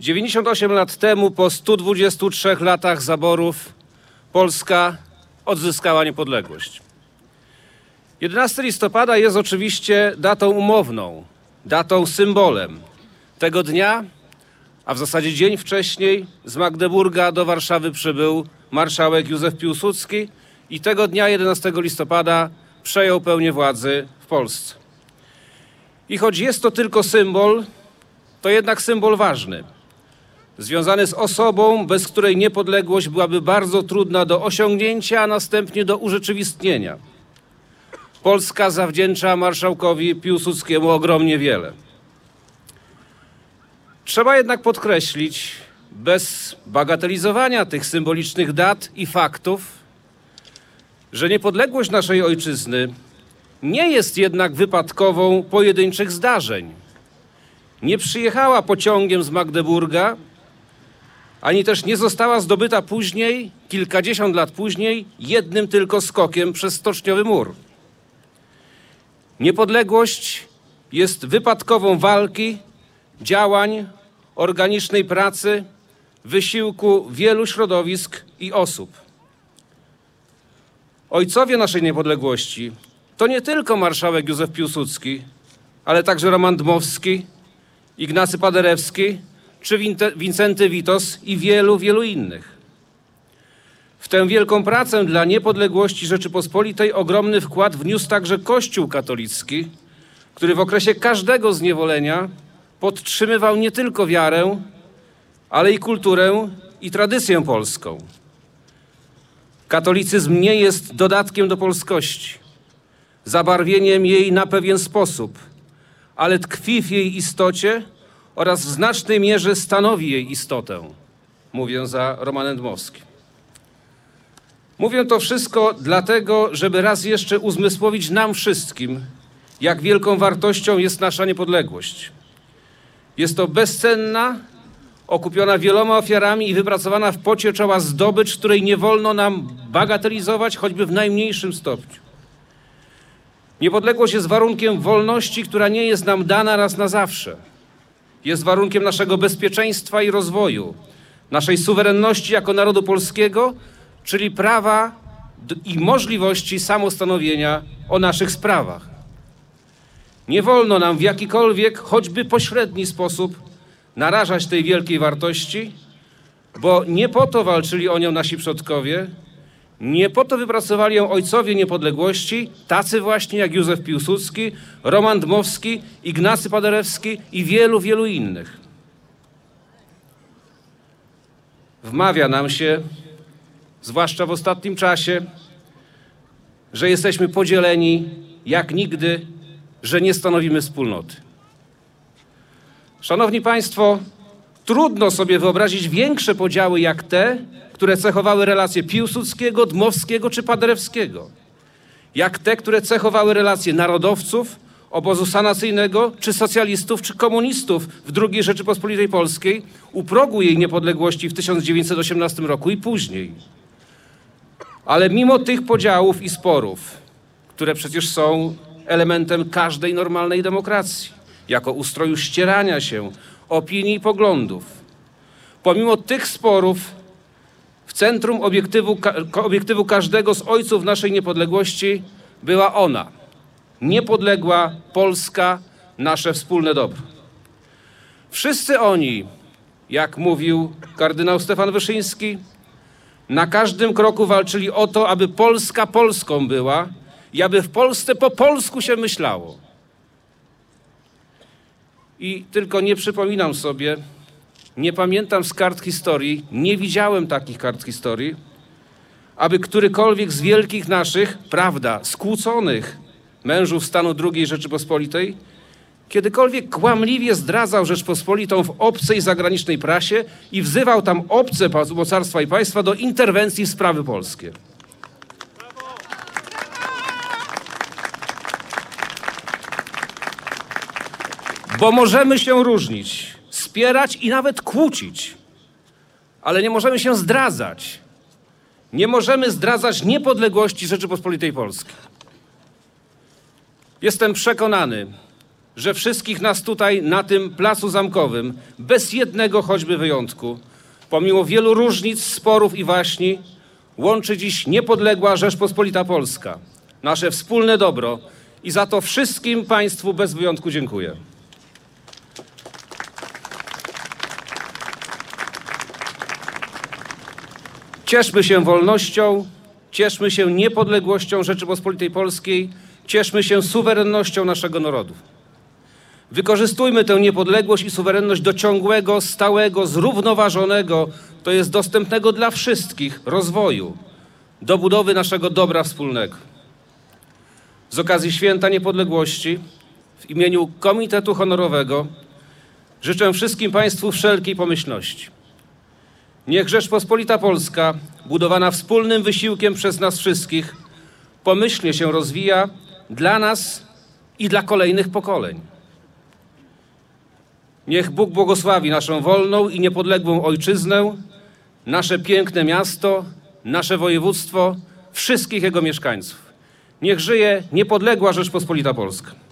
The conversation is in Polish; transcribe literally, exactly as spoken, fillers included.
dziewięćdziesiąt osiem lat temu, po stu dwudziestu trzech latach zaborów, Polska odzyskała niepodległość. jedenastego listopada jest oczywiście datą umowną, datą symbolem. Tego dnia, a w zasadzie dzień wcześniej, z Magdeburga do Warszawy przybył marszałek Józef Piłsudski i tego dnia, jedenastego listopada, przejął pełnię władzy w Polsce. I choć jest to tylko symbol, to jednak symbol ważny, związany z osobą, bez której niepodległość byłaby bardzo trudna do osiągnięcia, a następnie do urzeczywistnienia. Polska zawdzięcza marszałkowi Piłsudskiemu ogromnie wiele. Trzeba jednak podkreślić, bez bagatelizowania tych symbolicznych dat i faktów, że niepodległość naszej ojczyzny nie jest jednak wypadkową pojedynczych zdarzeń. Nie przyjechała pociągiem z Magdeburga, ani też nie została zdobyta później, kilkadziesiąt lat później, jednym tylko skokiem przez stoczniowy mur. Niepodległość jest wypadkową walki, działań, organicznej pracy, wysiłku wielu środowisk i osób. Ojcowie naszej niepodległości to nie tylko marszałek Józef Piłsudski, ale także Roman Dmowski, Ignacy Paderewski czy Wincenty Witos i wielu, wielu innych. W tę wielką pracę dla niepodległości Rzeczypospolitej ogromny wkład wniósł także Kościół katolicki, który w okresie każdego zniewolenia podtrzymywał nie tylko wiarę, ale i kulturę i tradycję polską. Katolicyzm nie jest dodatkiem do polskości, zabarwieniem jej na pewien sposób, ale tkwi w jej istocie oraz w znacznej mierze stanowi jej istotę. Mówię za Romanem Dmowskim. Mówię to wszystko dlatego, żeby raz jeszcze uzmysłowić nam wszystkim, jak wielką wartością jest nasza niepodległość. Jest to bezcenna, okupiona wieloma ofiarami i wypracowana w pocie czoła zdobycz, której nie wolno nam bagatelizować, choćby w najmniejszym stopniu. Niepodległość jest warunkiem wolności, która nie jest nam dana raz na zawsze. Jest warunkiem naszego bezpieczeństwa i rozwoju, naszej suwerenności jako narodu polskiego, czyli prawa i możliwości samostanowienia o naszych sprawach. Nie wolno nam w jakikolwiek, choćby pośredni sposób narażać tej wielkiej wartości, bo nie po to walczyli o nią nasi przodkowie, nie po to wypracowali ją ojcowie niepodległości, tacy właśnie jak Józef Piłsudski, Roman Dmowski, Ignacy Paderewski i wielu, wielu innych. Wmawia nam się, zwłaszcza w ostatnim czasie, że jesteśmy podzieleni jak nigdy, że nie stanowimy wspólnoty. Szanowni Państwo, trudno sobie wyobrazić większe podziały jak te, które cechowały relacje Piłsudskiego, Dmowskiego czy Paderewskiego. Jak te, które cechowały relacje narodowców, obozu sanacyjnego, czy socjalistów, czy komunistów w drugiej Rzeczypospolitej Polskiej u progu jej niepodległości w tysiąc dziewięćset osiemnastym roku i później. Ale mimo tych podziałów i sporów, które przecież są elementem każdej normalnej demokracji, jako ustroju ścierania się opinii i poglądów, pomimo tych sporów w centrum obiektywu, obiektywu każdego z ojców naszej niepodległości była ona, niepodległa Polska, nasze wspólne dobro. Wszyscy oni, jak mówił kardynał Stefan Wyszyński, na każdym kroku walczyli o to, aby Polska Polską była i aby w Polsce po polsku się myślało. I tylko nie przypominam sobie, nie pamiętam z kart historii, nie widziałem takich kart historii, aby którykolwiek z wielkich naszych, prawda, skłóconych mężów stanu drugiej Rzeczypospolitej kiedykolwiek kłamliwie zdradzał Rzeczpospolitą w obcej zagranicznej prasie i wzywał tam obce mocarstwa i państwa do interwencji w sprawy polskie. Bo możemy się różnić, spierać i nawet kłócić, ale nie możemy się zdradzać. Nie możemy zdradzać niepodległości Rzeczypospolitej Polskiej. Jestem przekonany, że wszystkich nas tutaj na tym placu zamkowym, bez jednego choćby wyjątku, pomimo wielu różnic, sporów i waśni, łączy dziś niepodległa Rzeczpospolita Polska, nasze wspólne dobro i za to wszystkim Państwu bez wyjątku dziękuję. Cieszmy się wolnością, cieszmy się niepodległością Rzeczypospolitej Polskiej, cieszmy się suwerennością naszego narodu. Wykorzystujmy tę niepodległość i suwerenność do ciągłego, stałego, zrównoważonego, to jest dostępnego dla wszystkich rozwoju, do budowy naszego dobra wspólnego. Z okazji Święta Niepodległości w imieniu Komitetu Honorowego życzę wszystkim Państwu wszelkiej pomyślności. Niech Rzeczpospolita Polska, budowana wspólnym wysiłkiem przez nas wszystkich, pomyślnie się rozwija dla nas i dla kolejnych pokoleń. Niech Bóg błogosławi naszą wolną i niepodległą ojczyznę, nasze piękne miasto, nasze województwo, wszystkich jego mieszkańców. Niech żyje niepodległa Rzeczpospolita Polska.